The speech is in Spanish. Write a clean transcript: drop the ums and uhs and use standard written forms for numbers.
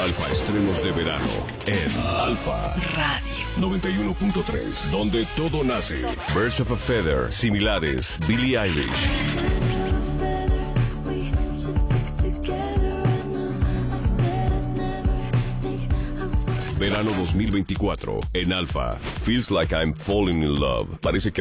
Alfa estrenos de verano en Alfa Radio 91.3, donde todo nace. Birds of a Feather, Similares, Billie Eilish. Verano 2024 en Alfa. Feels like I'm falling in love. Parece que